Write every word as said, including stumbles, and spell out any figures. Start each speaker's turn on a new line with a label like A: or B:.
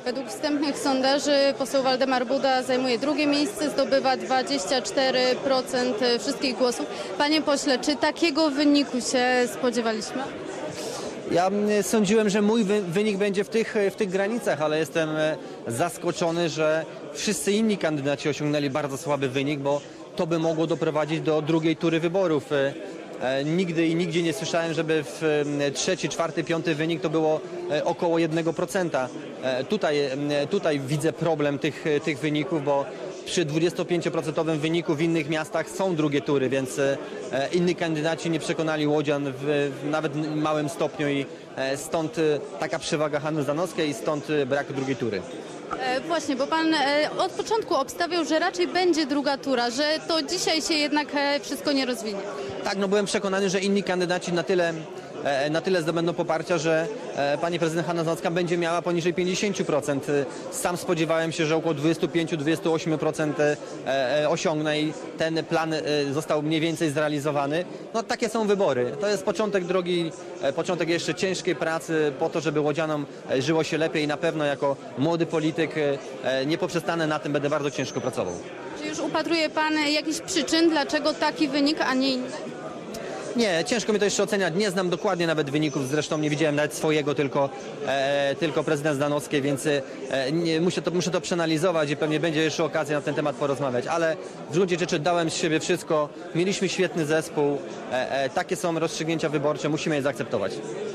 A: Według wstępnych sondaży poseł Waldemar Buda zajmuje drugie miejsce, zdobywa dwadzieścia cztery procent wszystkich głosów. Panie pośle, czy takiego wyniku się spodziewaliśmy?
B: Ja mm, sądziłem, że mój wy- wynik będzie w tych, w tych granicach, ale jestem e, zaskoczony, że wszyscy inni kandydaci osiągnęli bardzo słaby wynik, bo to by mogło doprowadzić do drugiej tury wyborów. E, e, Nigdy i nigdzie nie słyszałem, żeby w e, trzeci, czwarty, piąty wynik to było e, około jednego procenta. E, Tutaj, e, tutaj widzę problem tych, tych wyników, bo przy dwudziestopięcioprocentowym wyniku w innych miastach są drugie tury, więc e, inni kandydaci nie przekonali łodzian w, w nawet małym stopniu i e, stąd e, taka przewaga Hanny Zdanowskiej i stąd e, brak drugiej tury.
A: E, właśnie, bo pan e, od początku obstawiał, że raczej będzie druga tura, że to dzisiaj się jednak e, wszystko nie rozwinie.
B: Tak, no byłem przekonany, że inni kandydaci na tyle, e, na tyle zdobędą poparcia, że e, pani prezydent Hanna Zdanowska będzie miała poniżej pięćdziesiąt procent. E, Sam spodziewałem się, że około dwadzieścia pięć do dwudziestu ośmiu procent e, e, osiągnę i ten plan e, został mniej więcej zrealizowany. No takie są wybory. To jest początek drogi, e, początek jeszcze ciężkiej pracy po to, żeby łodzianom e, żyło się lepiej i na pewno jako młody polityk e, nie poprzestanę na tym, będę bardzo ciężko pracował.
A: Czy już upatruje pan jakichś przyczyn, dlaczego taki wynik, a nie inny?
B: Nie, ciężko mi to jeszcze oceniać. Nie znam dokładnie nawet wyników, zresztą nie widziałem nawet swojego, tylko, e, tylko prezydent Zdanowskiej, więc e, nie, muszę, to, muszę to przeanalizować i pewnie będzie jeszcze okazja na ten temat porozmawiać. Ale w gruncie rzeczy dałem z siebie wszystko. Mieliśmy świetny zespół. E, e, takie są rozstrzygnięcia wyborcze, musimy je zaakceptować.